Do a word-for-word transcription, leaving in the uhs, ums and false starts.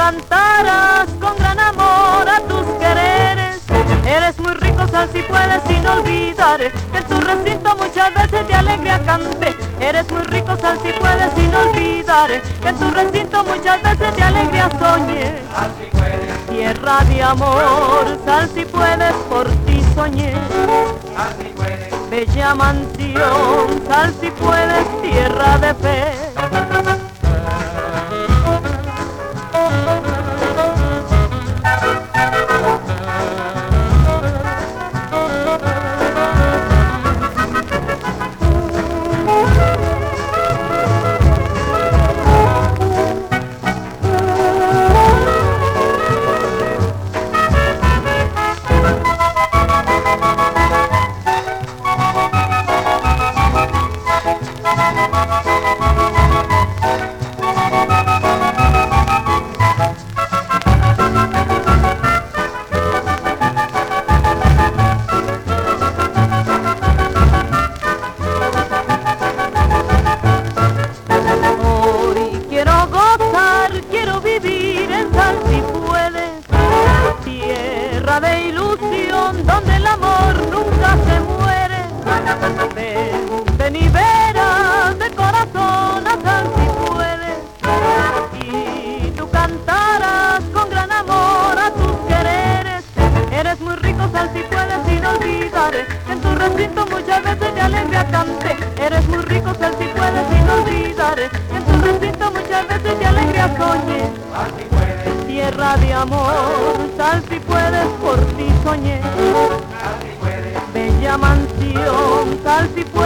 cantaras con gran amor a tus quereres. Eres muy rico, sal si puedes, sin olvidar que en tu recinto muchas veces de alegría canté. Eres muy rico, sal si puedes, sin olvidar que en tu recinto muchas veces de alegría soñé. Sal si puedes, Tierra de amor, sal si puedes, por ti soñé. sal si puedes, Bella mansión, sal si puedes, tierra de fe. De ilusión donde el amor nunca se muere. Ven, ven y verás de corazón a Sal si puedes, y tú cantarás con gran amor a tus quereres. Eres muy rico, Sal si puedes, sin olvidar que en tu recinto muchas veces de alegría canté. Eres muy rico, Sal si puedes, sin olvidar que en tu recinto muchas veces de alegría soñé. sal si puedes, Tierra de amor, sal si puedes, por ti soñé. sal si puedes, Bella mansión, sal si puedes.